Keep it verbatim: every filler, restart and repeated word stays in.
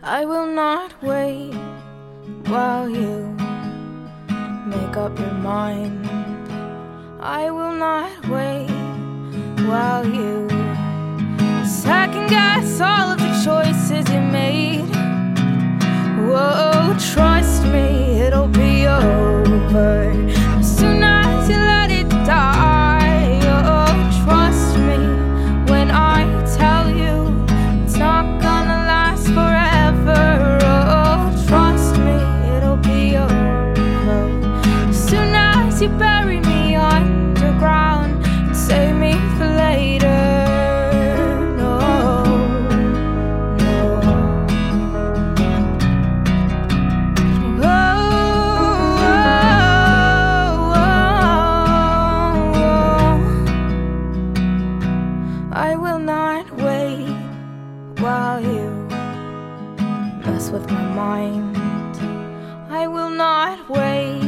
I will not wait while you make up your mind. I will not wait while you second guess all of the choices you made. Whoa, trust me, it'll be over as soon as you let it die. Oh, trust me when I tell you it's not gonna last forever. Oh, trust me, it'll be over as soon as you bury me underground and save me for later. I will not wait while you mess with my mind. I will not wait